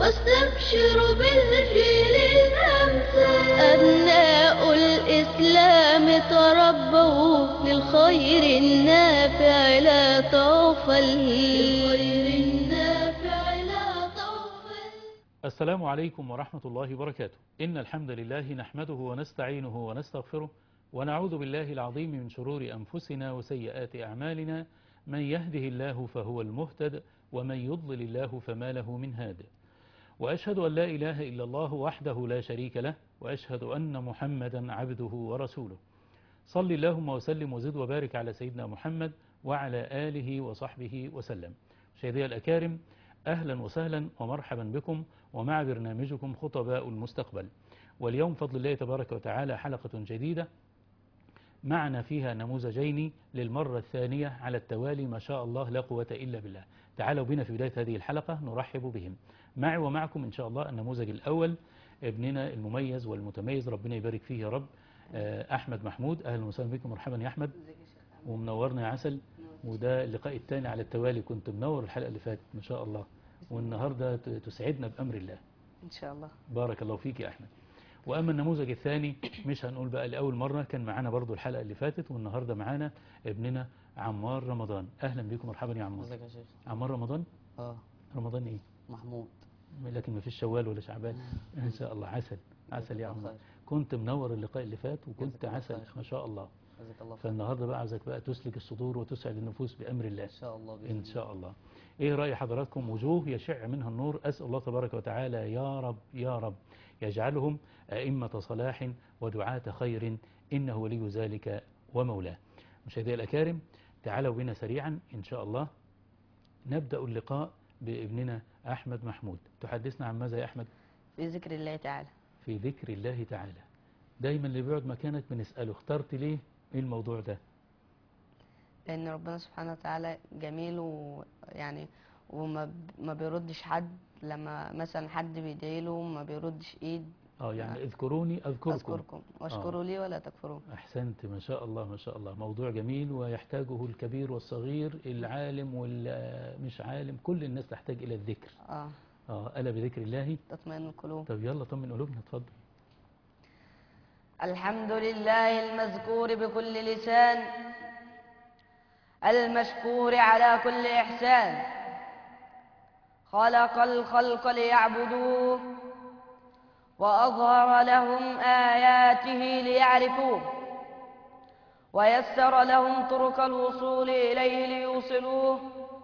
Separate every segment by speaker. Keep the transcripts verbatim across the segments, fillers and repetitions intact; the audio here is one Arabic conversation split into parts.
Speaker 1: واستبشروا بالجيل الأمثل. أبناء الإسلام تربوا للخير النافع لا طوفل. للخير النافع لا طوفل.
Speaker 2: السلام عليكم ورحمة الله وبركاته. إن الحمد لله نحمده ونستعينه ونستغفره ونعوذ بالله العظيم من شرور أنفسنا وسيئات أعمالنا. من يهده الله فهو المهتد ومن يضلل الله فما له من هاد. وأشهد أن لا إله إلا الله وحده لا شريك له، وأشهد أن محمدا عبده ورسوله. صل اللهم وسلم وزد وبارك على سيدنا محمد وعلى آله وصحبه وسلم. مشاهدي الأكارم، أهلا وسهلا ومرحبا بكم ومع برنامجكم خطباء المستقبل. واليوم فضل الله تبارك وتعالى حلقة جديدة معنا فيها نموذجين للمرة الثانية على التوالي، ما شاء الله لا قوة إلا بالله. تعالوا بنا في بداية هذه الحلقة نرحب بهم. معي ومعكم إن شاء الله النموذج الأول، ابننا المميز والمتميز، ربنا يبارك فيه يا رب، أحمد محمود. أهلا وسهلا بكم، مرحبا يا أحمد، ومنورنا يا عسل. وده اللقاء الثاني على التوالي، كنت منور الحلقة اللي فاتت ما شاء الله، والنهاردة تسعدنا بأمر الله
Speaker 3: إن شاء الله.
Speaker 2: بارك الله فيك يا أحمد. وأما النموذج الثاني مش هنقول بقى لأول مرة، كان معانا برضو الحلقة اللي فاتت، والنهاردة معانا ابننا عمار رمضان. أهلا بكم، مرحبا يا عمار.
Speaker 3: ازيك يا شيخ؟
Speaker 2: عمار رمضان؟
Speaker 3: اه
Speaker 2: رمضان إيه؟
Speaker 3: محمود.
Speaker 2: لكن ما فيش شوال ولا شعبان إن شاء الله. عسل عسل يا عمار، كنت منور اللقاء اللي فات وكنت عسل ما شاء الله.
Speaker 3: الله.
Speaker 2: فالنهاردة بقى عايزك بقى تسلك الصدور وتسعد النفوس بأمر الله
Speaker 3: إن شاء الله بإذن
Speaker 2: إن شاء الله. إيه رأي حضراتكم؟ وجوه يشع منها النور، أسأل الله تبارك وتعالى يا رب يا رب يجعلهم أئمة صلاح ودعاة خير، إنه ولي ذلك ومولاه. مشاهدي الأكارم، تعالوا بنا سريعا إن شاء الله نبدأ اللقاء بابننا أحمد محمود. تحدثنا عن ماذا يا أحمد؟
Speaker 3: في ذكر الله تعالى.
Speaker 2: في ذكر الله تعالى. دايما اللي بيقعد مكانك بنسأله اخترت ليه؟ إيه الموضوع ده؟
Speaker 3: لأن ربنا سبحانه وتعالى جميل، ويعني وما ما بيردش حد، لما مثلا حد بيدعي له ما بيردش إيد.
Speaker 2: اه يعني اذكروني أذكركم,
Speaker 3: أذكركم واشكروا
Speaker 2: آه.
Speaker 3: لي ولا تكفرون.
Speaker 2: أحسنت ما شاء الله ما شاء الله. موضوع جميل ويحتاجه الكبير والصغير، العالم والمش عالم، كل الناس تحتاج إلى الذكر.
Speaker 3: اه
Speaker 2: اه ألا بذكر الله
Speaker 3: تطمئن القلوب.
Speaker 2: طب يلا طمن قلوبنا، اتفضل.
Speaker 3: الحمد لله المذكور بكل لسان، المشكور على كل إحسان، خلق الخلق ليعبدوه وأظهر لهم آياته ليعرفوه، ويسر لهم طرق الوصول إليه ليوصلوه،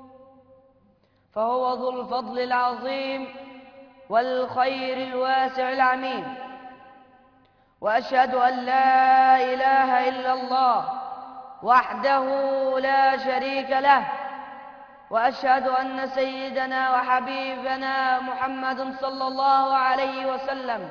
Speaker 3: فهو ذو الفضل العظيم والخير الواسع العميم. وأشهد أن لا إله إلا الله وحده لا شريك له، وأشهد أن سيدنا وحبيبنا محمد صلى الله عليه وسلم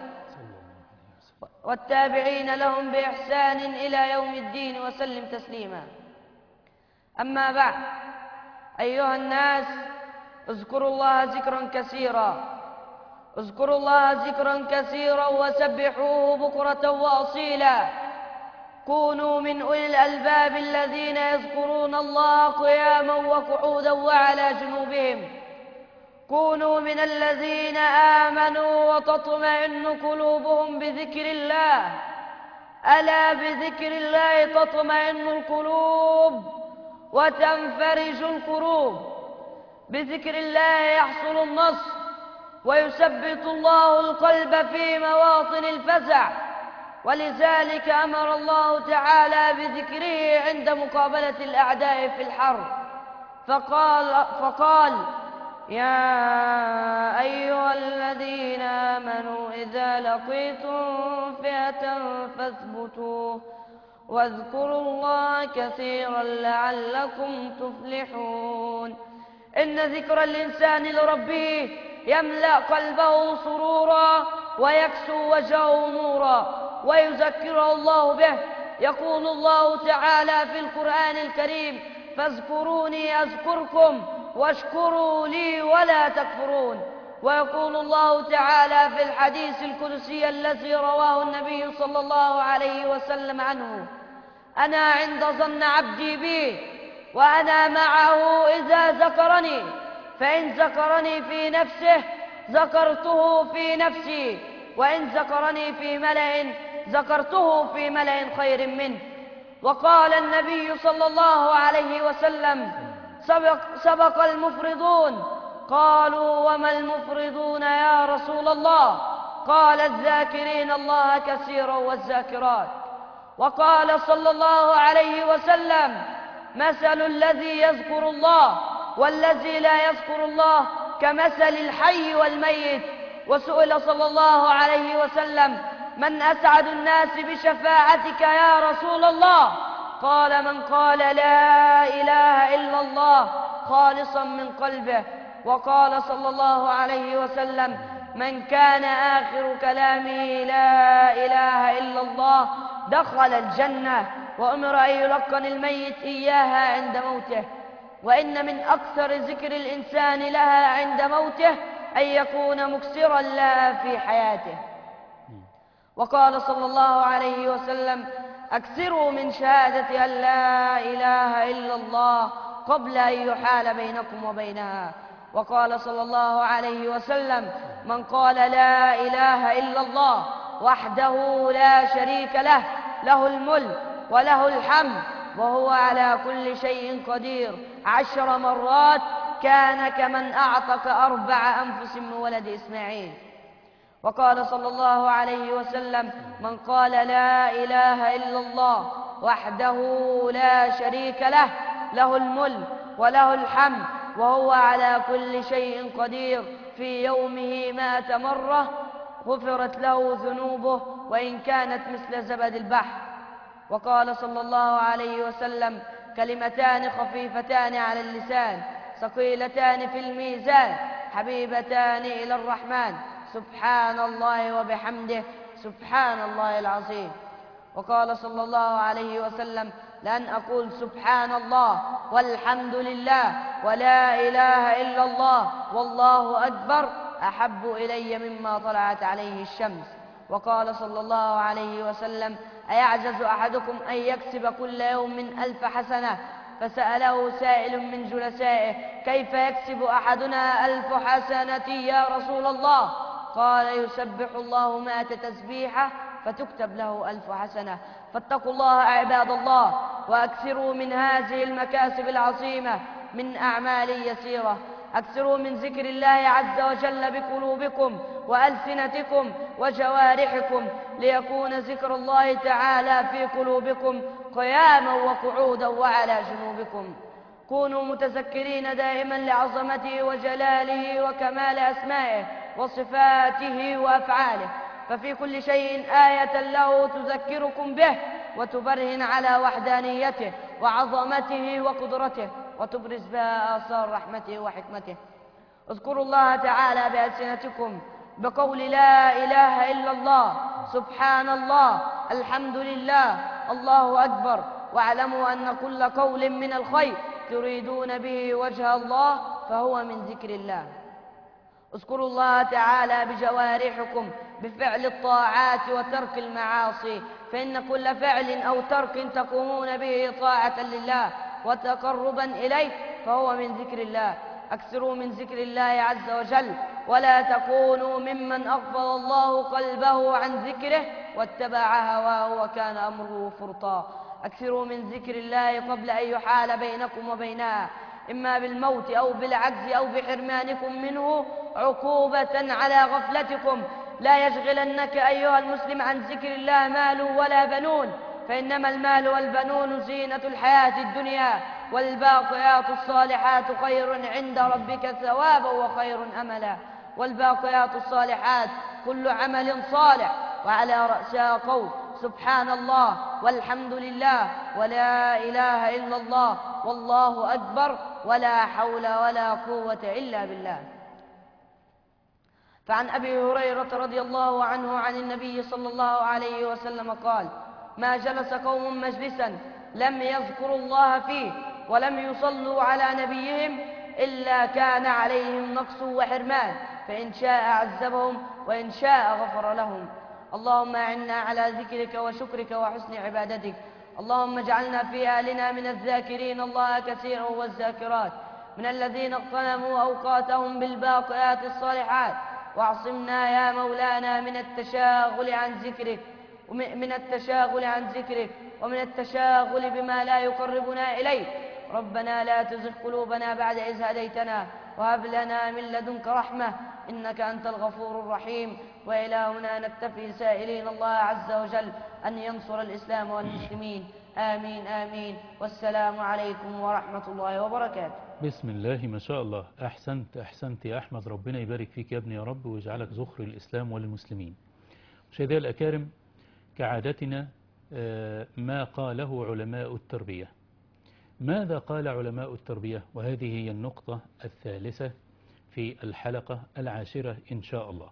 Speaker 3: والتابعين لهم بإحسان إلى يوم الدين وسلم تسليما. أما بعد، أيها الناس، اذكروا الله ذكرا كثيرا، اذكروا الله ذكرا كثيرا وسبحوه بكرة وأصيلا. كونوا من أولي الألباب الذين يذكرون الله قياما وقعودا وعلى جنوبهم. كونوا من الذين آمنوا وتطمئن قلوبهم بذكر الله. ألا بذكر الله تطمئن القلوب وتنفرج الكروب. بذكر الله يحصل النصر ويثبت الله القلب في مواطن الفزع، ولذلك أمر الله تعالى بذكره عند مقابلة الأعداء في الحرب، فقال, فقال يا أيها الذين آمنوا إذا لقيتم فئة فاثبتوا واذكروا الله كثيرا لعلكم تفلحون. إن ذكر الإنسان لربه يملأ قلبه سرورا ويكسو وجهه نورا ويذكره الله به. يقول الله تعالى في القرآن الكريم: فاذكروني أذكركم واشكروا لي ولا تكفرون. ويقول الله تعالى في الحديث القدسي الذي رواه النبي صلى الله عليه وسلم عنه: أنا عند ظن عبدي بي وأنا معه إذا ذكرني، فإن ذكرني في نفسه ذكرته في نفسي، وإن ذكرني في ملأ ذكرته في ملأ خير منه. وقال النبي صلى الله عليه وسلم: سبق, سبق المفرضون. قالوا: وما المفرضون يا رسول الله؟ قال: الذاكرين الله كثيرا والذاكرات. وقال صلى الله عليه وسلم: مثل الذي يذكر الله والذي لا يذكر الله كمثل الحي والميت. وسئل صلى الله عليه وسلم: من أسعد الناس بشفاعتك يا رسول الله؟ قال: من قال لا إله إلا الله خالصا من قلبه. وقال صلى الله عليه وسلم: من كان آخر كلامه لا إله إلا الله دخل الجنة. وأمر أن يلقن الميت إياها عند موته. وإن من أكثر ذكر الإنسان لها عند موته أن يكون مكسرا لها في حياته. وقال صلى الله عليه وسلم: أكثروا من شهادة أن لا إله إلا الله قبل أن يحال بينكم وبينها. وقال صلى الله عليه وسلم: من قال لا إله إلا الله وحده لا شريك له، له الملك وله الحمد وهو على كل شيء قدير، عشر مرات كان كمن أعتق أربع أنفس من ولد إسماعيل. وقال صلى الله عليه وسلم: من قال لا إله إلا الله وحده لا شريك له، له الملك وله الحمد وهو على كل شيء قدير، في يومه مائة مرة غفرت له ذنوبه وإن كانت مثل زبد البحر. وقال صلى الله عليه وسلم: كلمتان خفيفتان على اللسان ثقيلتان في الميزان حبيبتان إلى الرحمن، سبحان الله وبحمده سبحان الله العظيم. وقال صلى الله عليه وسلم: لأن أقول سبحان الله والحمد لله ولا إله إلا الله والله أكبر أحب إلي مما طلعت عليه الشمس. وقال صلى الله عليه وسلم: أيعجز أحدكم أن يكسب كل يوم من ألف حسنة؟ فسأله سائل من جلسائه: كيف يكسب أحدنا ألف حسنة يا رسول الله؟ قال: يسبح الله مائة تسبيحة فتكتب له ألف حسنة. فاتقوا الله عباد الله، وأكثروا من هذه المكاسب العظيمة من أعمال يسيرة. أكثروا من ذكر الله عز وجل بقلوبكم وألسنتكم وجوارحكم، ليكون ذكر الله تعالى في قلوبكم قياما وقعودا وعلى جنوبكم. كونوا متذكرين دائما لعظمته وجلاله وكمال أسمائه وصفاته وأفعاله، ففي كل شيء آية له تذكركم به وتبرهن على وحدانيته وعظمته وقدرته، وتبرز بها آثار رحمته وحكمته. اذكروا الله تعالى بألسنتكم بقول لا إله إلا الله، سبحان الله، الحمد لله، الله أكبر، واعلموا أن كل قول من الخير تريدون به وجه الله فهو من ذكر الله. اذكروا الله تعالى بجوارحكم بفعل الطاعات وترك المعاصي، فإن كل فعل أو ترك تقومون به طاعة لله وتقربا إليه فهو من ذكر الله. أكثروا من ذكر الله عز وجل، ولا تكونوا ممن أغفل الله قلبه عن ذكره واتبع هواه وكان أمره فرطا. أكثروا من ذكر الله قبل أن يحال بينكم وبينها، إما بالموت أو بالعجز أو بحرمانكم منه عقوبة على غفلتكم. لا يشغلنك أيها المسلم عن ذكر الله مال ولا بنون، فإنما المال والبنون زينة الحياة الدنيا، والباقيات الصالحات خير عند ربك ثوابا وخير أملا. والباقيات الصالحات كل عمل صالح، وعلى رأسها قول سبحان الله والحمد لله ولا إله إلا الله والله أكبر ولا حول ولا قوة إلا بالله. فعن أبي هريرة رضي الله عنه عن النبي صلى الله عليه وسلم قال: ما جلس قوم مجلسا لم يذكروا الله فيه ولم يصلوا على نبيهم إلا كان عليهم نقص وحرمان، فإن شاء عذبهم وإن شاء غفر لهم. اللهم أعنا على ذكرك وشكرك وحسن عبادتك. اللهم اجعلنا في أهلنا من الذاكرين الله كثيرا والذاكرات، من الذين اغتنموا أوقاتهم بالباقيات الصالحات، واعصمنا يا مولانا من التشاغل عن ذكرك ومن التشاغل عن ذكرك ومن التشاغل بما لا يقربنا إليك. ربنا لا تزغ قلوبنا بعد إذ هديتنا وهب لنا من لدنك رحمة إنك أنت الغفور الرحيم. وإلى هنا نكتفي سائلين الله عز وجل أن ينصر الإسلام والمسلمين. آمين آمين. والسلام عليكم ورحمة الله وبركاته.
Speaker 2: بسم الله ما شاء الله. أحسنت أحسنت يا أحمد، ربنا يبارك فيك يا ابني يا رب ويجعلك ذخر الإسلام والمسلمين. مشاهدينا الأكارم، كعادتنا ما قاله علماء التربية. ماذا قال علماء التربية؟ وهذه هي النقطة الثالثة في الحلقة العاشرة إن شاء الله.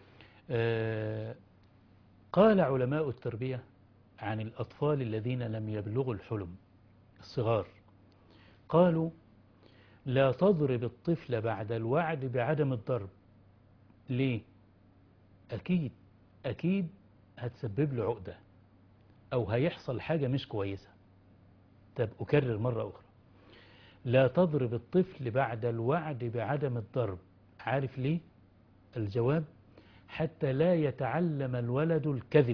Speaker 2: قال علماء التربية عن الأطفال الذين لم يبلغوا الحلم الصغار، قالوا: لا تضرب الطفل بعد الوعد بعدم الضرب. ليه؟ أكيد أكيد هتسبب له عقدة أو هيحصل حاجة مش كويسة. طب أكرر مرة أخرى: لا تضرب الطفل بعد الوعد بعدم الضرب. عارف ليه؟ الجواب: حتى لا يتعلم الولد الكذب.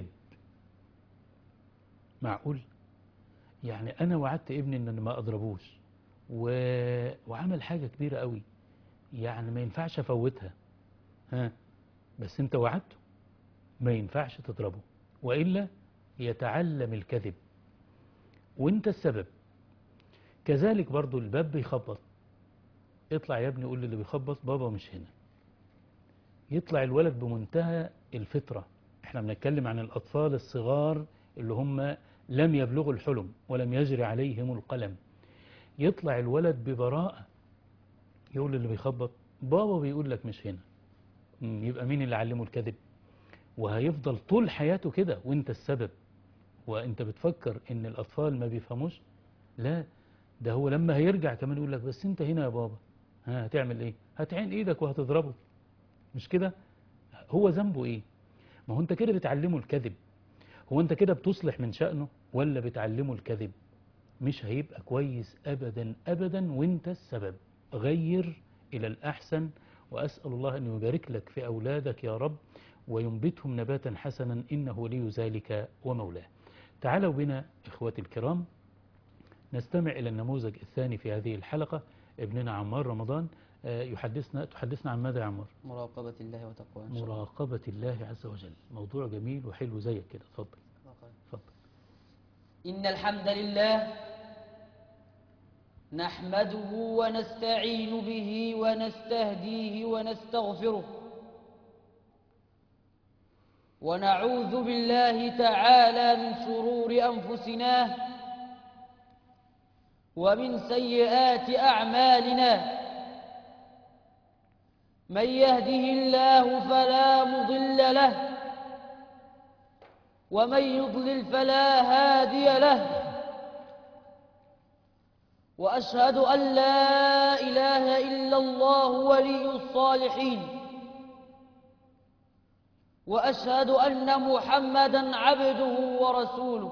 Speaker 2: معقول؟ يعني أنا وعدت ابني إن أنا ما أضربوش و... وعمل حاجة كبيرة قوي، يعني ما ينفعش أفوتها، ها، بس أنت وعدته، ما ينفعش تضربه وإلا يتعلم الكذب وأنت السبب. كذلك برضو الباب بيخبط، اطلع يا ابني قول اللي بيخبط بابا مش هنا. يطلع الولد بمنتهى الفطرة. احنا بنتكلم عن الأطفال الصغار اللي هم لم يبلغوا الحلم ولم يجري عليهم القلم. يطلع الولد ببراءة يقول اللي بيخبط بابا بيقول لك مش هنا. يبقى مين اللي علمه الكذب؟ وهيفضل طول حياته كده وانت السبب. وانت بتفكر ان الأطفال ما بيفهموش؟ لا، ده هو لما هيرجع كمان يقول لك بس انت هنا يا بابا، ها هتعمل ايه؟ هتعين ايدك وهتضربه، مش كده؟ هو ذنبه ايه؟ ما هو انت كده بتعلمه الكذب. هو انت كده بتصلح من شأنه ولا بتعلمه الكذب؟ مش هيبقى كويس أبدا أبدا وانت السبب. غير إلى الأحسن، وأسأل الله أن يبارك لك في أولادك يا رب وينبتهم نباتا حسنا إنه ولي ذلك ومولاه. تعالوا بنا إخوتي الكرام نستمع إلى النموذج الثاني في هذه الحلقة. ابننا عمار رمضان يحدثنا تحدثنا عن ماذا يا عمار؟
Speaker 4: مراقبة الله وتقواه.
Speaker 2: مراقبة الله عز وجل. موضوع جميل وحلو زيك كده. اتفضل. اتفضل.
Speaker 4: إن الحمد لله نحمده ونستعين به ونستهديه ونستغفره، ونعوذ بالله تعالى من شرور أنفسنا ومن سيئات أعمالنا. من يهده الله فلا مضل له ومن يضلل فلا هادي له، وأشهد أن لا إله إلا الله ولي الصالحين، وأشهد أن محمدًا عبده ورسوله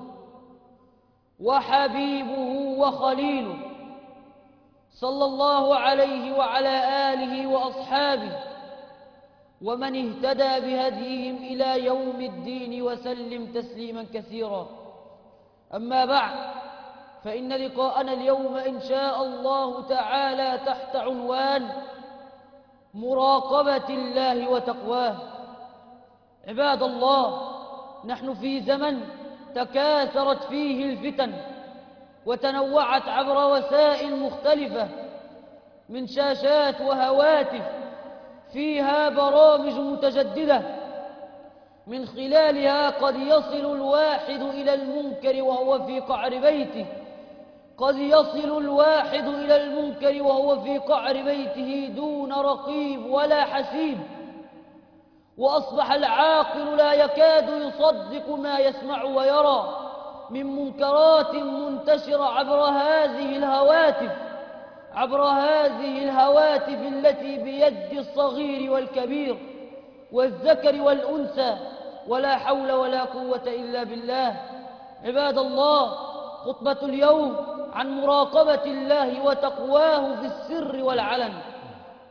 Speaker 4: وحبيبه وخليله، صلى الله عليه وعلى آله وأصحابه ومن اهتدى بهديهم إلى يوم الدين وسلم تسليما كثيرا. أما بعد، فإن لقاءنا اليوم إن شاء الله تعالى تحت عنوان مراقبة الله وتقواه. عباد الله، نحن في زمن تكاثرت فيه الفتن وتنوعت عبر وسائل مختلفة من شاشات وهواتف فيها برامج متجددة، من خلالها قد يصل الواحد إلى المنكر وهو في قعر بيته قد يصل الواحد إلى المنكر وهو في قعر بيته دون رقيب ولا حسيب، وأصبح العاقل لا يكاد يصدق ما يسمع ويرى من منكرات منتشرة عبر هذه الهواتف عبر هذه الهواتف التي بيد الصغير والكبير والذكر والأنثى، ولا حول ولا قوة إلا بالله. عباد الله، خطبة اليوم عن مراقبة الله وتقواه في السر والعلن.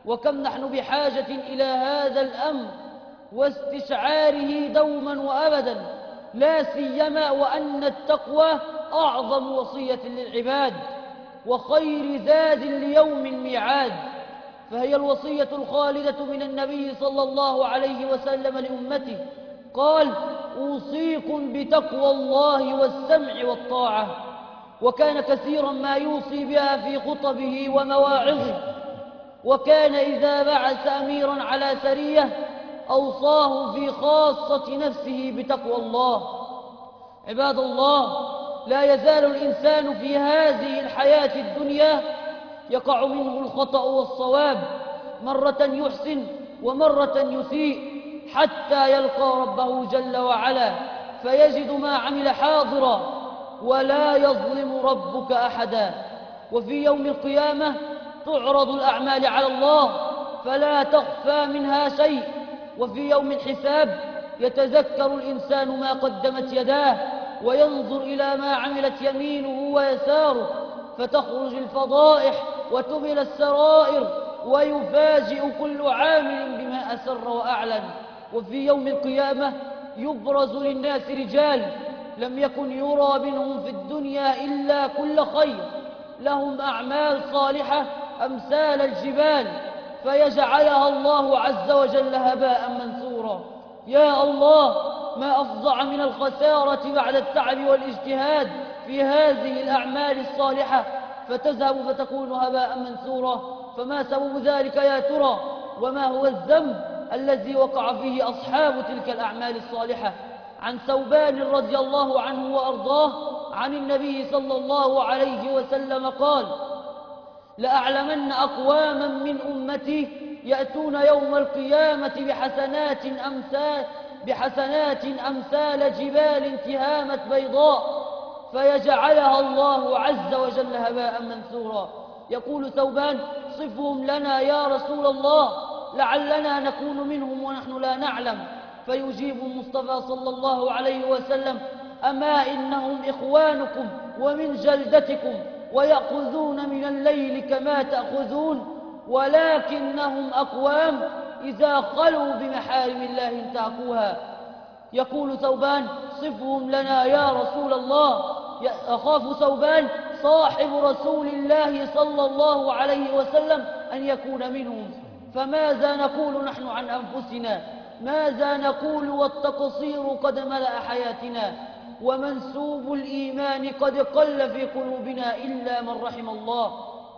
Speaker 4: وكم نحن بحاجة إلى هذا الأمر واستشعاره دوما وأبدا، لا سيما وأن التقوى أعظم وصية للعباد وخير زاد ليوم الميعاد، فهي الوصية الخالدة من النبي صلى الله عليه وسلم لأمته، قال: أوصيكم بتقوى الله والسمع والطاعة. وكان كثيرا ما يوصي بها في خطبه ومواعظه، وكان إذا بعث أميرا على سرية أوصاه في خاصة نفسه بتقوى الله. عباد الله، لا يزال الإنسان في هذه الحياة الدنيا يقع منه الخطأ والصواب، مرة يحسن ومرة يسيء، حتى يلقى ربه جل وعلا فيجد ما عمل حاضرا، ولا يظلم ربك أحدا. وفي يوم القيامة تعرض الأعمال على الله فلا تخفى منها شيء، وفي يوم الحساب يتذكر الإنسان ما قدمت يداه وينظر إلى ما عملت يمينه ويساره، فتخرج الفضائح وتبل السرائر، ويفاجئ كل عامل بما أسر وأعلن. وفي يوم القيامة يبرز للناس رجال لم يكن يرى منهم في الدنيا إلا كل خير، لهم أعمال صالحة أمثال الجبال، فيجعلها الله عز وجل هباء منثورا. يا الله، ما أفظع من الخسارة بعد التعب والاجتهاد في هذه الأعمال الصالحة فتذهب فتكون هباء منثورا. فما سبب ذلك يا ترى؟ وما هو الذنب الذي وقع فيه أصحاب تلك الأعمال الصالحة؟ عن ثوبان رضي الله عنه وأرضاه عن النبي صلى الله عليه وسلم قال: لأعلمن أقواما من أمتي يأتون يوم القيامة بحسنات أمثال بحسنات أمثال جبال تهامة بيضاء، فيجعلها الله عز وجل هباء منثورا. يقول ثوبان: صفهم لنا يا رسول الله، لعلنا نكون منهم ونحن لا نعلم. فيجيب المصطفى صلى الله عليه وسلم: أما إنهم إخوانكم ومن جلدتكم، ويأخذون من الليل كما تأخذون، ولكنهم أقوام إذا خلوا بمحارم الله انتهكوها. يقول ثوبان: صفهم لنا يا رسول الله. أخاف ثوبان صاحب رسول الله صلى الله عليه وسلم أن يكون منهم. فماذا نقول نحن عن أنفسنا؟ ماذا نقول والتقصير قد ملأ حياتنا، ومنسوب الإيمان قد قل في قلوبنا إلا من رحم الله.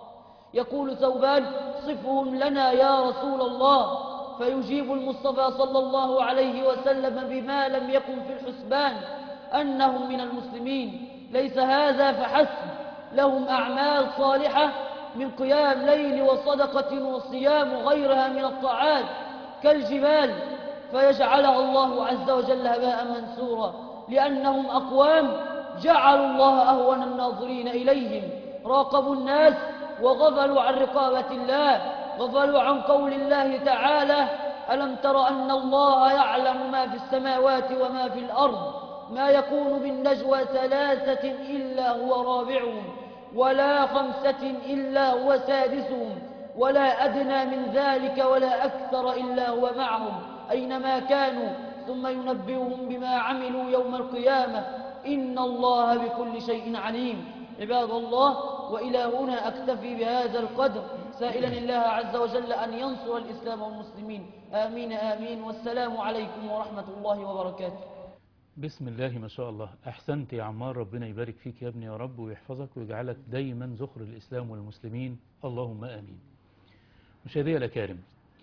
Speaker 4: يقول ثوبان: صفهم لنا يا رسول الله. فيجيب المصطفى صلى الله عليه وسلم بما لم يكن في الحسبان أنهم من المسلمين. ليس هذا فحسب، لهم أعمال صالحة من قيام ليل وصدقة وصيام وغيرها من الطاعات كالجبال، فيجعلها الله عز وجل هباء منثورا، لأنهم أقوام جعلوا الله أهون الناظرين إليهم، راقبوا الناس وغفلوا عن رقابة الله، غفلوا عن قول الله تعالى: ألم تر أن الله يعلم ما في السماوات وما في الأرض، ما يكون من نجوى ثلاثة إلا هو رابعهم، ولا خمسة إلا هو سادسهم، ولا أدنى من ذلك ولا أكثر إلا هو معهم أينما كانوا، ثم ينبئهم بما عملوا يوم القيامة، إن الله بكل شيء عليم. عباد الله، وإلى هنا أكتفي بهذا القدر، سائلا الله عز وجل أن ينصر الإسلام والمسلمين. آمين آمين، والسلام عليكم ورحمة الله وبركاته.
Speaker 2: بسم الله ما شاء الله. أحسنت يا عمار، ربنا يبارك فيك يا ابني يا رب، ويحفظك ويجعلك دايما ذخر الإسلام والمسلمين، اللهم آمين. مشاهدي الأكارم،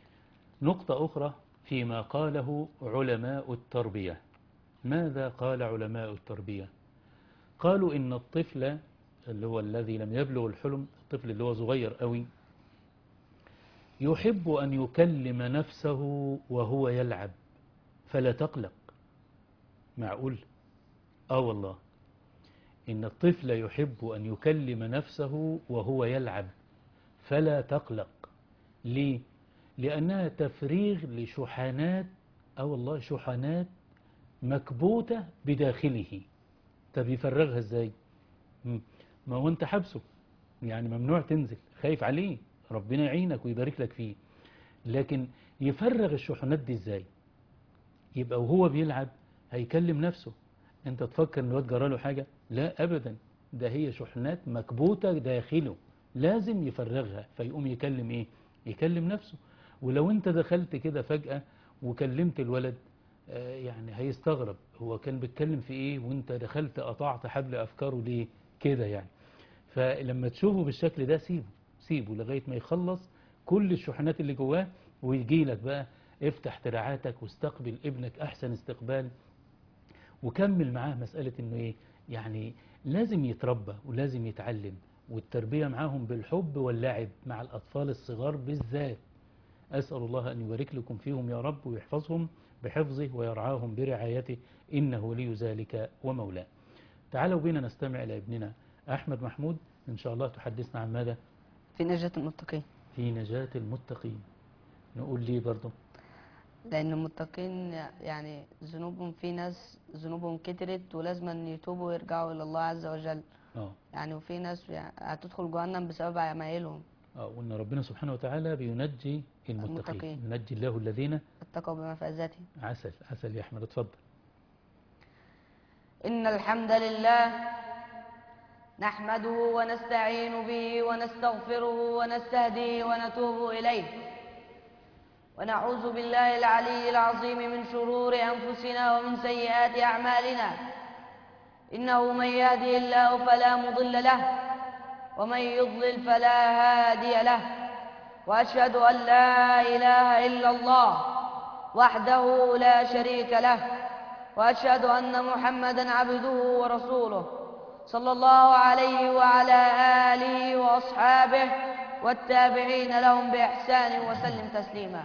Speaker 2: نقطة أخرى فيما قاله علماء التربية. ماذا قال علماء التربية؟ قالوا إن الطفل اللي هو الذي لم يبلغ الحلم، الطفل اللي هو صغير قوي، يحب أن يكلم نفسه وهو يلعب فلا تقلق. معقول؟ آه والله، إن الطفل يحب أن يكلم نفسه وهو يلعب فلا تقلق. ليه؟ لأنها تفريغ لشحنات، آه والله، شحنات مكبوتة بداخله. طب يفرغها ازاي؟ ما هو انت حبسه، يعني ممنوع تنزل، خايف عليه، ربنا يعينك ويبارك لك فيه. لكن يفرغ الشحنات دي ازاي؟ يبقى وهو بيلعب هيكلم نفسه. انت تفكر ان الواد جرى له حاجة؟ لا ابدا، ده هي شحنات مكبوتة داخله لازم يفرغها، فيقوم يكلم ايه؟ يكلم نفسه. ولو انت دخلت كده فجأة وكلمت الولد آه يعني هيستغرب، هو كان بيتكلم في ايه وانت دخلت قطعت حبل افكاره ليه كده يعني. فلما تشوفه بالشكل ده سيبه سيبه لغاية ما يخلص كل الشحنات اللي جواه ويجي لك بقى. افتح دراعاتك واستقبل ابنك احسن استقبال، وكمل معاه مسألة انه ايه يعني لازم يتربى ولازم يتعلم، والتربية معاهم بالحب واللعب مع الأطفال الصغار بالذات. أسأل الله أن يبارك لكم فيهم يا رب ويحفظهم بحفظه ويرعاهم برعايته، إنه ولي ذلك ومولاه. تعالوا بينا نستمع إلى ابننا أحمد محمود، إن شاء الله تحدثنا عن ماذا؟
Speaker 5: في نجاة المتقين.
Speaker 2: في نجاة المتقين. نقول ليه برضه؟
Speaker 5: لأن المتقين يعني ذنوبهم، في ناس ذنوبهم كترت ولازم أن يتوبوا ويرجعوا إلى الله عز وجل.
Speaker 2: آه.
Speaker 5: يعني وفي ناس يعني هتدخل جهنم بسبب أعمالهم.
Speaker 2: آه وإن ربنا سبحانه وتعالى بينجي المتقين,
Speaker 5: المتقين.
Speaker 2: ينجي الله الذين
Speaker 5: اتقوا بمفازتهم.
Speaker 2: عسل عسل يا أحمد، اتفضل.
Speaker 3: إن الحمد لله نحمده ونستعين به ونستغفره ونستهديه ونتوب إليه، ونعوذ بالله العلي العظيم من شرور أنفسنا ومن سيئات أعمالنا. إنه من يهدي الله فلا مضل له ومن يضلل فلا هادي له، وأشهد أن لا إله إلا الله وحده لا شريك له، وأشهد أن محمدًا عبده ورسوله صلى الله عليه وعلى آله وأصحابه والتابعين لهم بإحسان وسلم تسليما.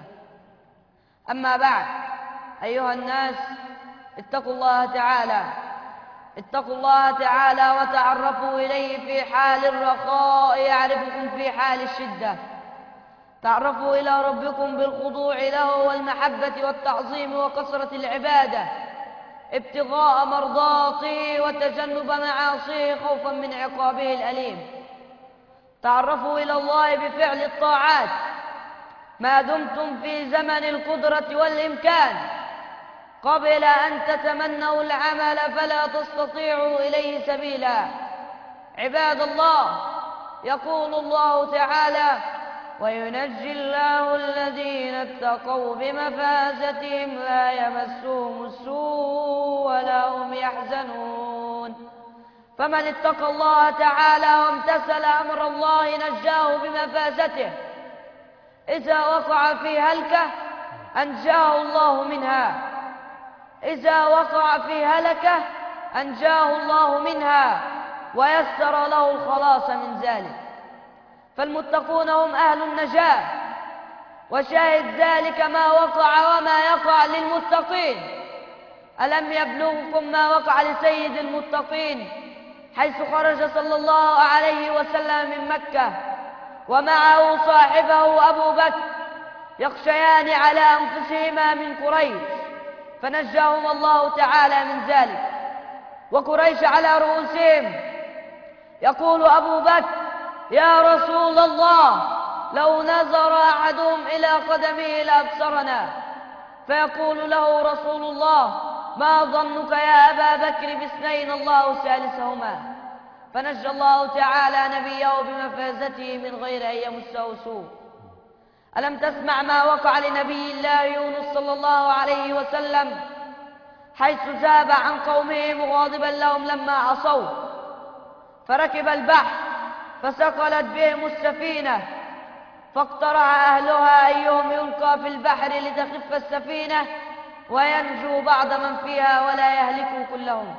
Speaker 3: أما بعد، أيها الناس، اتقوا الله تعالى اتقوا الله تعالى وتعرفوا إليه في حال الرخاء يعرفكم في حال الشدة. تعرفوا إلى ربكم بالخضوع له والمحبة والتعظيم وكثرة العبادة ابتغاء مرضاته وتجنب معاصيه خوفا من عقابه الأليم. تعرفوا إلى الله بفعل الطاعات ما دمتم في زمن القدرة والإمكان، قبل أن تتمنوا العمل فلا تستطيعوا إليه سبيلا. عباد الله، يقول الله تعالى: وينجي الله الذين اتقوا بمفازتهم لا يمسهم السوء ولا هم يحزنون. فمن اتقى الله تعالى وامتثل أمر الله نجاه بمفازته. إذا وقع في هلكة أنجاه الله منها، إذا وقع في هلكة أنجاه الله منها ويسر له الخلاص من ذلك. فالمتقون هم أهل النجاة، وشاهد ذلك ما وقع وما يقع للمتقين. ألم يبلغكم ما وقع لسيد المتقين حيث خرج صلى الله عليه وسلم من مكة ومعه صاحبه أبو بكر يخشيان على أنفسهما من قريش، فنجاهم الله تعالى من ذلك، وقريش على رؤوسهم. يقول أبو بكر: يا رسول الله، لو نظر أحدهم إلى قدمه لأبصرنا. فيقول له رسول الله: ما ظنك يا أبا بكر باثنين الله ثالثهما؟ فنجى الله تعالى نبيه بمفازته من غير أن يمسه سوء. ألم تسمع ما وقع لنبي الله يونس صلى الله عليه وسلم حيث ذهب عن قومه مغاضبا لهم لما عصوا، فركب البحر فثقلت بهم السفينة، فاقترع أهلها أيهم يلقى في البحر لتخف السفينة وينجو بعض من فيها ولا يهلكوا كلهم.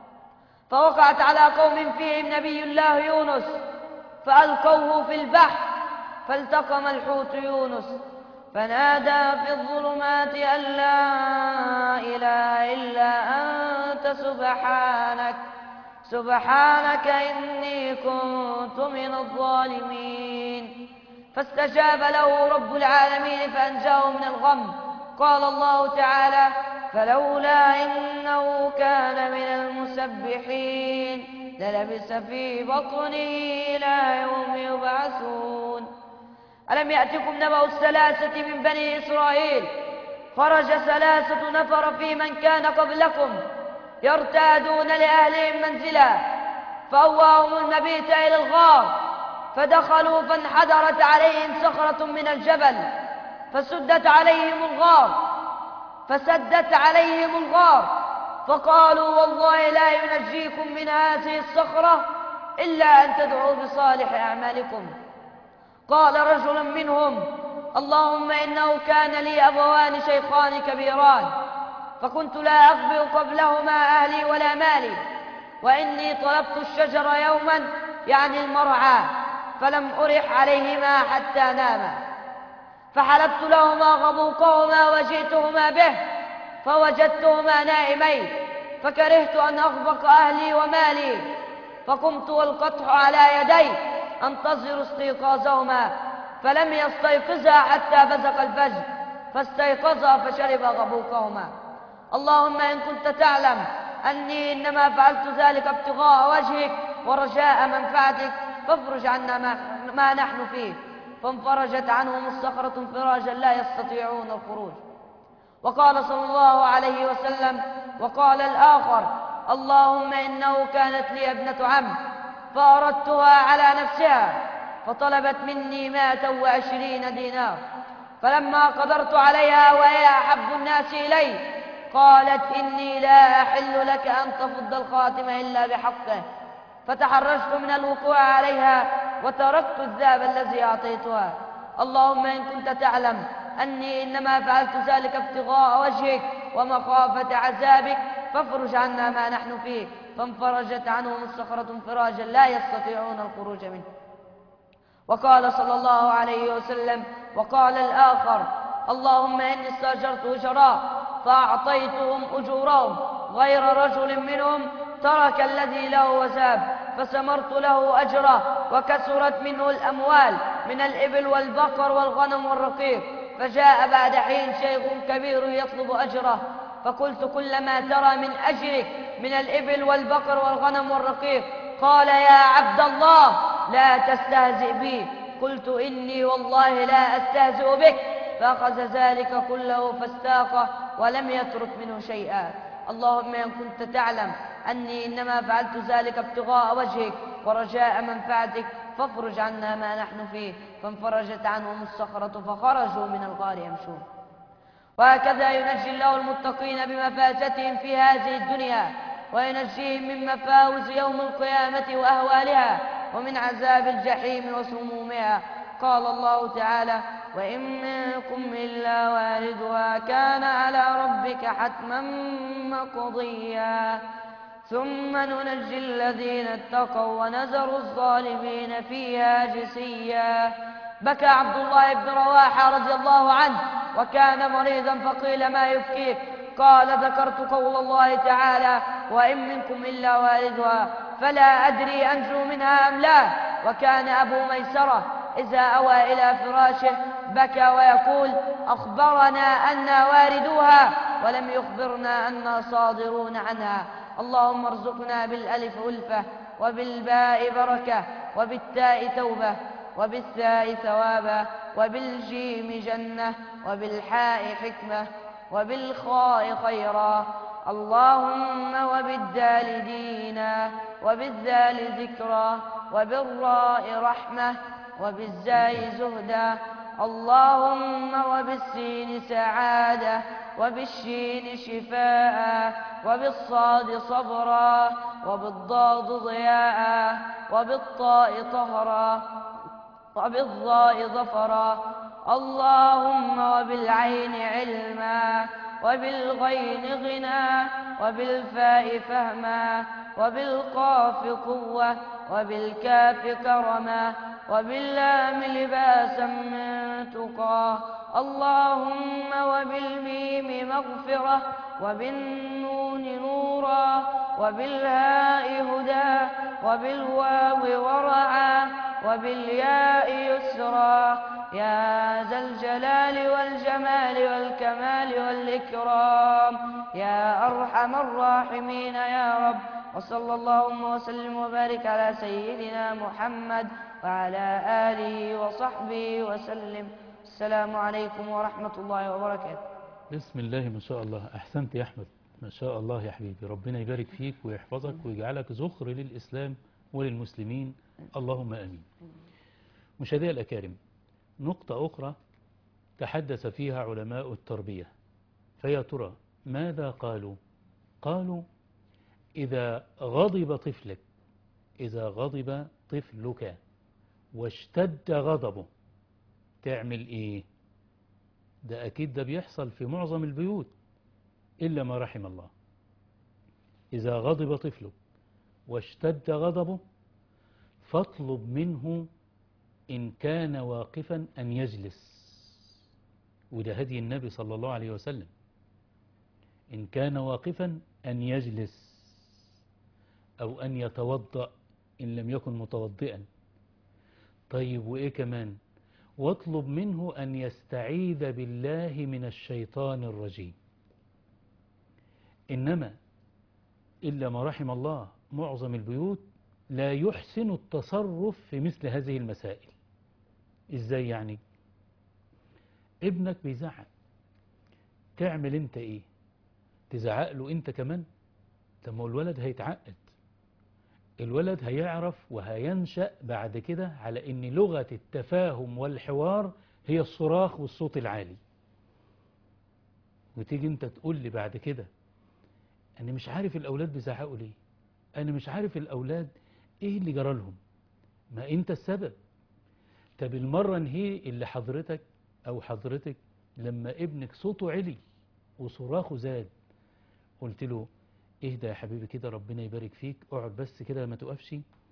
Speaker 3: فوقعت على قوم فيهم نبي الله يونس فألقوه في البحر فالتقم الحوت يونس، فنادى في الظلمات أن لا إله إلا أنت سبحانك سبحانك إني كنت من الظالمين. فاستجاب له رب العالمين فأنجاه من الغم. قال الله تعالى: فلولا إنه كان من المسبحين للبث في بطنه إلى يوم يبعثون. ألم يأتكم نبأ الثلاثة من بني إسرائيل خرج ثلاثة نفر في من كان قبلكم يرتادون لأهلهم منزلا فأواهم المبيت إلى الغار فدخلوا فانحدرت عليهم صخرة من الجبل فسدت عليهم الغار فسدت عليهم الغار فقالوا والله لا ينجيكم من هذه الصخرة إلا أن تدعوا بصالح أعمالكم. قال رجل منهم اللهم إنه كان لي أبوان شيخان كبيران فكنت لا أخبئ قبلهما أهلي ولا مالي وإني طلبت الشجر يوما يعني المرعى فلم أرح عليهما حتى ناما فحلبت لهما غبوقهما وجئتهما به فوجدتهما نائمين فكرهت أن أغبق أهلي ومالي فقمت والقطح على يدي أنتظر استيقاظهما فلم يستيقظا حتى بزق الفجر فاستيقظا فشرب غبوقهما. اللهم إن كنت تعلم أني إنما فعلت ذلك ابتغاء وجهك ورجاء منفعتك فافرج عنا ما, ما نحن فيه. فانفرجت عنهم الصخرة انفراجا لا يستطيعون الخروج. وقال صلى الله عليه وسلم وقال الآخر اللهم إنه كانت لي ابنة عم فأردتها على نفسها فطلبت مني مائة وعشرين دينار فلما قدرت عليها وهي أحب الناس إلي قالت إني لا أحل لك أن تفض الخاتم إلا بحقه فتحرجت من الوقوع عليها وتركت الذهب الذي أعطيتها. اللهم إن كنت تعلم أني إنما فعلت ذلك ابتغاء وجهك ومخافة عذابك فافرج عنا ما نحن فيه. فانفرجت عنهم الصخرة انفراجا لا يستطيعون الخروج منه. وقال صلى الله عليه وسلم وقال الآخر اللهم إني استأجرت أجراء فأعطيتهم أجورهم غير رجل منهم ترك الذي له وزاب فسمرت له أجره وكثرت منه الأموال من الإبل والبقر والغنم والرقيق فجاء بعد حين شيخ كبير يطلب أجره فقلت كلما ترى من أجرك من الإبل والبقر والغنم والرقيق قال يا عبد الله لا تستهزئ بي قلت إني والله لا أستهزئ بك فأخذ ذلك كله فاستاقه ولم يترك منه شيئا. اللهم إن كنت تعلم أني إنما فعلت ذلك ابتغاء وجهك ورجاء منفعتك فافرج عنا ما نحن فيه. فانفرجت عنهم الصخرة فخرجوا من الغار يمشون. وهكذا ينجي الله المتقين بمفازتهم في هذه الدنيا وينجيهم من مفاوز يوم القيامة وأهوالها ومن عذاب الجحيم وسمومها. قال الله تعالى وإن منكم إلا واردها كان على ربك حتما مقضيا ثم ننجي الذين اتقوا ونذر الظالمين فيها جثيا. بكى عبد الله بن رواحة رضي الله عنه وكان مريضا فقيل ما يبكيك قال ذكرت قول الله تعالى وإن منكم إلا واردها فلا أدري أنجو منها أم لا. وكان أبو ميسرة إذا أوى إلى فراشه بكى ويقول أخبرنا أنا واردوها ولم يخبرنا أنا صادرون عنها. اللهم ارزقنا بالألف ألفة وبالباء بركة وبالتاء توبة وبالثاء ثوابا وبالجيم جنة وبالحاء حكمة وبالخاء خيرا. اللهم وبالدال دينا وبالذال ذكرا وبالراء رحمة وبالزاي زهدا. اللهم وبالسين سعادة وبالشين شفاء وبالصاد صبرا وبالضاد ضياء وبالطاء طهرا وبالضاء ظفرا. اللهم وبالعين علما وبالغين غنى وبالفاء فهما وبالقاف قوة وبالكاف كرما وباللام لباسا من تقى. اللهم وبالميم مغفرة وبالنون نورا وبالهاء هدى وبالواو ورعا وبالياء يسرا. يا ذا الجلال والجمال والكمال والإكرام يا أرحم الراحمين يا رب. وصلى اللهم وسلم وبارك على سيدنا محمد وعلى آله وصحبه وسلم. السلام عليكم ورحمة الله وبركاته.
Speaker 2: بسم الله ما شاء الله. أحسنت يا أحمد، ما شاء الله يا حبيبي. ربنا يبارك فيك ويحفظك ويجعلك ذخر للإسلام وللمسلمين، اللهم آمين. مشاهدي الأكارم، نقطة أخرى تحدث فيها علماء التربية، فيا ترى ماذا قالوا؟ قالوا إذا غضب طفلك إذا غضب طفلك واشتد غضبه تعمل إيه؟ ده أكيد ده بيحصل في معظم البيوت إلا ما رحم الله. إذا غضب طفلك واشتد غضبه فاطلب منه إن كان واقفا أن يجلس، وده هدي النبي صلى الله عليه وسلم. إن كان واقفا أن يجلس أو أن يتوضأ إن لم يكن متوضئا. طيب وإيه كمان؟ واطلب منه أن يستعيذ بالله من الشيطان الرجيم. إنما إلا ما رحم الله معظم البيوت لا يحسن التصرف في مثل هذه المسائل. إزاي يعني؟ ابنك بيزعق، تعمل انت ايه؟ تزعق له انت كمان؟ طب ما الولد هيتعقد، الولد هيعرف وهينشأ بعد كده على ان لغة التفاهم والحوار هي الصراخ والصوت العالي. وتيجي انت تقول لي بعد كده انا مش عارف الاولاد بيزعقوا ليه، انا مش عارف الاولاد ايه اللي جرى لهم. ما انت السبب. طب المرة نهي اللي حضرتك او حضرتك لما ابنك صوته علي وصراخه زاد قلت له اهدى يا حبيبي كده، ربنا يبارك فيك، اقعد بس كده ما توقفش،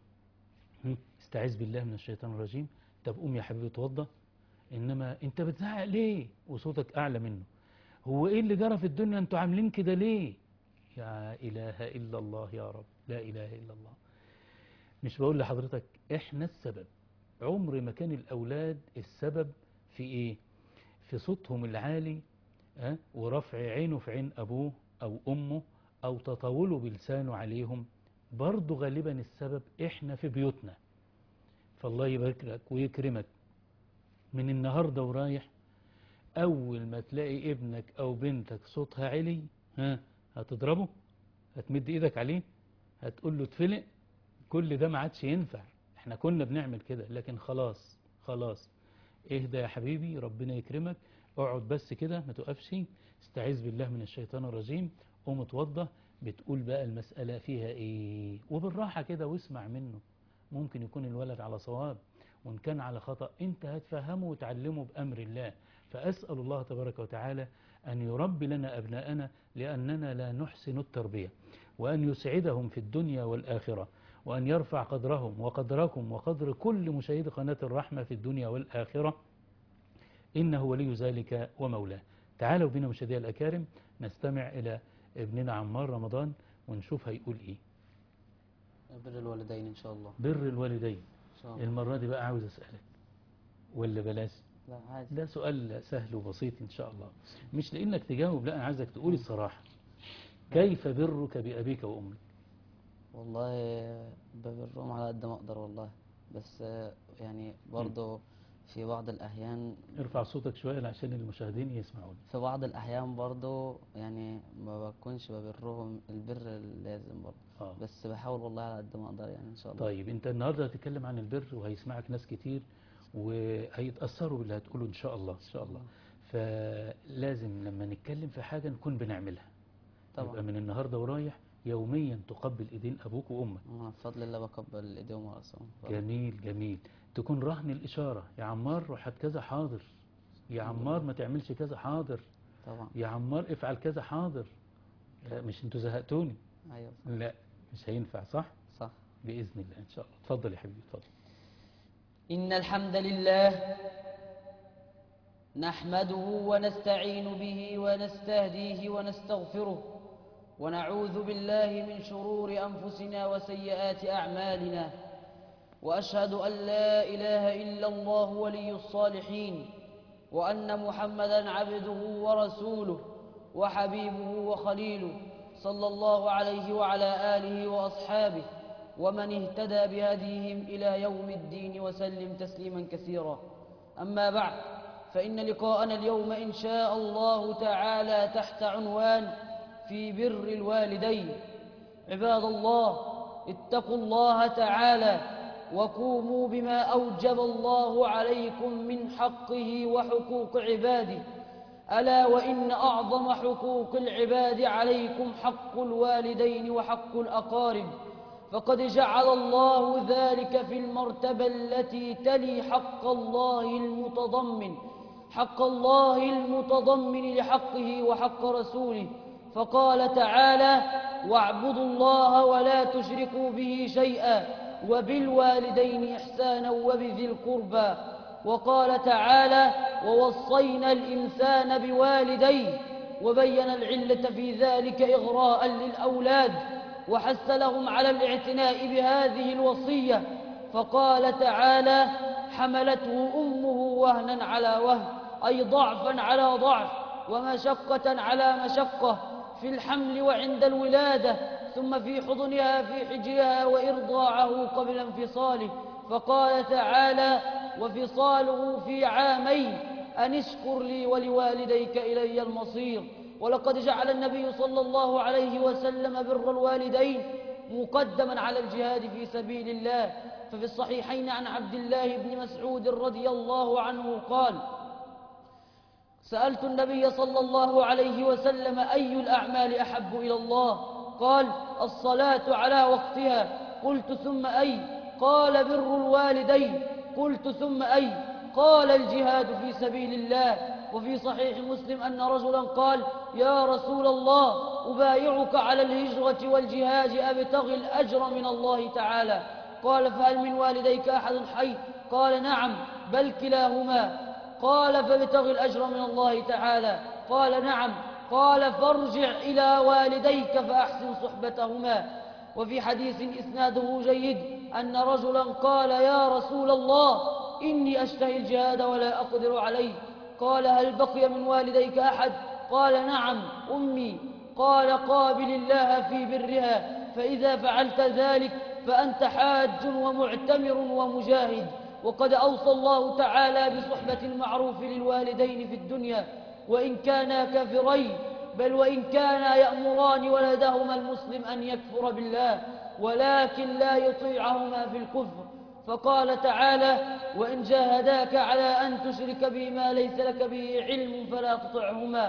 Speaker 2: استعيذ بالله من الشيطان الرجيم. طب قوم يا حبيبي اتوضى. انما انت بتزعق ليه وصوتك اعلى منه؟ هو ايه اللي جرى في الدنيا؟ انتوا عاملين كده ليه؟ يا اله الا الله يا رب، لا اله الا الله. مش بقول لحضرتك احنا السبب. عمر ما كان الاولاد السبب في ايه؟ في صوتهم العالي أه؟ ورفع عينه في عين ابوه او امه او تطاوله بلسانه عليهم. برضو غالبا السبب احنا في بيوتنا. فالله يبارك لك ويكرمك، من النهاردة ورايح اول ما تلاقي ابنك او بنتك صوتها عالي ها هتضربه؟ هتمد ايدك عليه؟ هتقول له اتفلق؟ كل ده ما عادش ينفع. احنا كنا بنعمل كده، لكن خلاص خلاص. اهدى يا حبيبي، ربنا يكرمك، اقعد بس كده ما توقفش، استعيذ بالله من الشيطان الرجيم، قوم اتوضى. بتقول بقى المسألة فيها ايه، وبالراحة كده واسمع منه. ممكن يكون الولد على صواب، وان كان على خطأ انت هتفهمه وتعلمه بأمر الله. فأسأل الله تبارك وتعالى أن يربي لنا أبناءنا لأننا لا نحسن التربية، وأن يسعدهم في الدنيا والآخرة، وأن يرفع قدرهم وقدركم وقدر كل مشاهد قناة الرحمة في الدنيا والآخرة، إنه ولي ذلك ومولاه. تعالوا بنا مشاهدي الأكارم نستمع إلى ابننا عمار رمضان ونشوف هيقول إيه.
Speaker 5: بر الوالدين إن شاء الله.
Speaker 2: بر الوالدين
Speaker 5: إن شاء الله.
Speaker 2: المرة دي بقى عاوز أسألك ولا بلاش؟
Speaker 5: لا عادي.
Speaker 2: ده سؤال سهل وبسيط إن شاء الله، مش لأنك تجاوب، لا أنا عايزك تقول الصراحة. كيف برك بأبيك وأمك؟
Speaker 5: والله ببرهم على قد ما أقدر والله، بس يعني برضه في بعض الأحيان
Speaker 2: ارفع صوتك شوية عشان المشاهدين يسمعون.
Speaker 5: في بعض الأحيان برضه يعني ما بكونش ببرهم البر اللازم برضه.
Speaker 2: آه.
Speaker 5: بس بحاول والله على قد ما أقدر يعني إن شاء الله.
Speaker 2: طيب أنت النهاردة هتتكلم عن البر وهيسمعك ناس كتير وهيتأثروا باللي هتقوله إن شاء الله إن شاء الله. فلازم لما نتكلم في حاجة نكون بنعملها.
Speaker 5: طبعا.
Speaker 2: يبقى من النهاردة ورايح يوميا تقبل إيدين أبوك وأمك.
Speaker 5: أنا بفضل الله بقبل إيديهم ورأسهم.
Speaker 2: جميل جميل. تكون رهن الإشارة، يا عمار روح هات كذا، حاضر. يا عمار ما تعملش كذا، حاضر.
Speaker 5: طبعا.
Speaker 2: يا عمار افعل كذا، حاضر. لا مش انتوا زهقتوني.
Speaker 5: أيوة صح.
Speaker 2: لا مش هينفع، صح؟
Speaker 5: صح.
Speaker 2: بإذن الله إن شاء الله. اتفضل يا حبيبي اتفضل.
Speaker 4: إن الحمد لله نحمده ونستعين به ونستهديه ونستغفره، ونعوذ بالله من شرور أنفسنا وسيئات أعمالنا، وأشهد أن لا إله إلا الله ولي الصالحين، وأن محمدًا عبده ورسوله وحبيبه وخليله، صلى الله عليه وعلى آله وأصحابه ومن اهتدى بهديهم إلى يوم الدين وسلم تسليما كثيرا. أما بعد، فإن لقاءنا اليوم إن شاء الله تعالى تحت عنوان في بر الوالدين. عباد الله، اتقوا الله تعالى وقوموا بما أوجب الله عليكم من حقه وحقوق عباده. ألا وإن أعظم حقوق العباد عليكم حق الوالدين وحق الأقارب، فقد جعل الله ذلك في المرتبة التي تلي حق الله المتضمن حق الله المتضمن لحقه وحق رسوله، فقال تعالى: واعبدوا الله ولا تشركوا به شيئا وبالوالدين إحسانا وبذي القربى. وقال تعالى: ووصينا الإنسان بوالديه، وبين العلة في ذلك إغراء للأولاد، وحث لهم على الاعتناء بهذه الوصية، فقال تعالى: حملته أمه وهنا على وهن، أي ضعفا على ضعف ومشقة على مشقة، في الحمل وعند الولادة، ثم في حضنها في حجرها وإرضاعه قبل انفصاله، فقال تعالى: وفصاله في عامين أن اشكر لي ولوالديك إلي المصير. ولقد جعل النبي صلى الله عليه وسلم بر الوالدين مقدما على الجهاد في سبيل الله، ففي الصحيحين عن عبد الله بن مسعود رضي الله عنه قال: سألت النبي صلى الله عليه وسلم: أي الأعمال أحب إلى الله؟ قال: الصلاة على وقتها. قلت: ثم أي؟ قال: بر الوالدين. قلت: ثم أي؟ قال: الجهاد في سبيل الله. وفي صحيح مسلم أن رجلا قال: يا رسول الله، أبايعك على الهجرة والجهاد أبتغي الأجر من الله تعالى. قال: فهل من والديك أحد حي؟ قال: نعم، بل كلاهما. قال: فابتغي الأجر من الله تعالى. قال: نعم. قال: فارجع إلى والديك فأحسن صحبتهما. وفي حديث إسناده جيد أن رجلا قال: يا رسول الله، إني أشتهي الجهاد ولا أقدر عليه. قال: هل بقي من والديك أحد؟ قال: نعم، أمي. قال: قابل الله في برها، فإذا فعلت ذلك فأنت حاج ومعتمر ومجاهد. وقد أوصى الله تعالى بصحبة المعروف للوالدين في الدنيا وإن كانا كافرين، بل وإن كانا يأمران ولدهما المسلم أن يكفر بالله ولكن لا يطيعهما في الكفر، فقال تعالى: وإن جاهداك على أن تشرك بي ما ليس لك به علم فلا تطعهما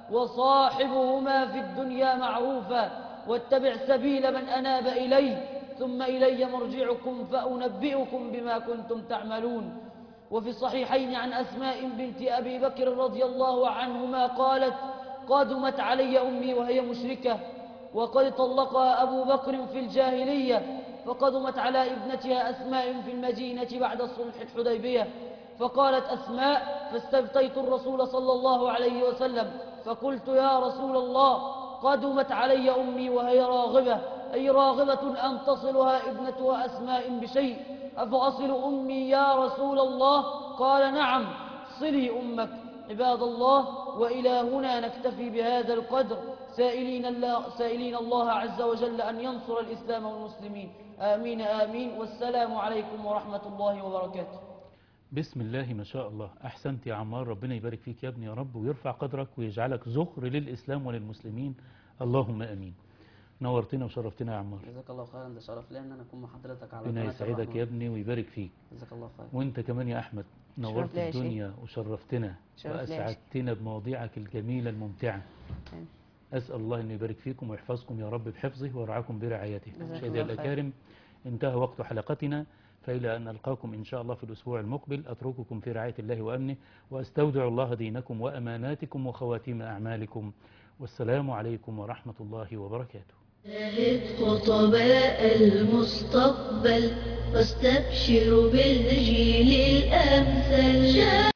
Speaker 4: وصاحبهما في الدنيا معروفا واتبع سبيل من أناب إلي ثم إلي مرجعكم فأنبئكم بما كنتم تعملون. وفي الصحيحين عن أسماء بنت أبي بكر رضي الله عنهما قالت: قدمت علي أمي وهي مشركة، وقد طلقها أبو بكر في الجاهلية، فقدمت على ابنتها أسماء في المدينة بعد صلح الحديبية، فقالت أسماء: فاستفتيت الرسول صلى الله عليه وسلم فقلت: يا رسول الله، قدمت علي أمي وهي راغبة، أي راغبة أن تصلها ابنتها أسماء بشيء، أفأصل أمي يا رسول الله؟ قال: نعم، صلي أمك. عباد الله، وإلى هنا نكتفي بهذا القدر، سائلين الله, سائلين الله عز وجل أن ينصر الإسلام والمسلمين. آمين آمين، والسلام عليكم ورحمة الله وبركاته.
Speaker 2: بسم الله ما شاء الله. أحسنت يا عمار، ربنا يبارك فيك يا ابني يا رب، ويرفع قدرك ويجعلك ذخر للإسلام وللمسلمين، اللهم آمين. نورتنا وشرفتنا يا عمار.
Speaker 4: جزاك الله خيرا، ده شرف لي ان انا اكون مع حضرتك على
Speaker 2: ربنا
Speaker 4: قناة
Speaker 2: يسعدك
Speaker 4: الرحمة.
Speaker 2: يا ابني ويبارك فيك.
Speaker 4: جزاك الله خير.
Speaker 2: وانت كمان يا احمد نورت
Speaker 5: شرف لي يا شيخ.
Speaker 2: الدنيا وشرفتنا
Speaker 5: شرف لي يا شيخ.
Speaker 2: واسعدتنا بمواضيعك الجميله الممتعه.
Speaker 5: آمين.
Speaker 2: اسال الله انه يبارك فيكم ويحفظكم يا رب بحفظه ويرعاكم برعايته.
Speaker 5: جزاك
Speaker 2: مشاهدي
Speaker 5: الله خير.
Speaker 2: الاكارم، انتهى وقت حلقتنا، فإلى أن نلقاكم إن شاء الله في الأسبوع المقبل. أترككم في رعاية الله وأمنه، وأستودع الله دينكم وأماناتكم وخواتيم أعمالكم، والسلام عليكم ورحمة الله وبركاته.
Speaker 1: شاهد خطباء المستقبل واستبشروا بالجيل الأمثل.